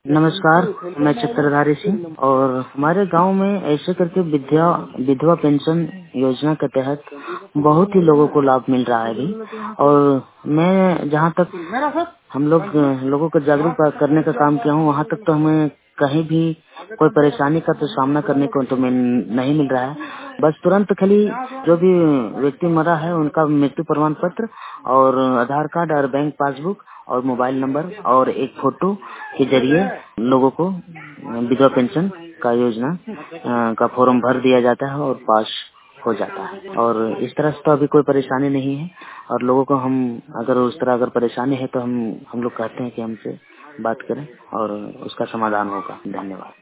नमस्कार, मैं चक्रधारी सिंह और हमारे गांव में ऐसे करके विधवा पेंशन योजना के तहत बहुत ही लोगों को लाभ मिल रहा है अभी। और मैं जहां तक हम लोगों को जागरूक करने का काम किया हूं, वहां तक तो हमें कहीं भी कोई परेशानी का तो सामना करने को तो नहीं मिल रहा है। बस तुरंत खाली जो भी व्यक्ति मरा है उनका मृत्यु प्रमाण पत्र और आधार कार्ड और बैंक पासबुक और मोबाइल नंबर और एक फोटो के जरिए लोगों को विधवा पेंशन का योजना का फॉर्म भर दिया जाता है और पास हो जाता है। और इस तरह से तो अभी कोई परेशानी नहीं है। और लोगों को हम अगर उस तरह अगर परेशानी है तो हम लोग कहते हैं कि हमसे बात करें और उसका समाधान होगा। धन्यवाद।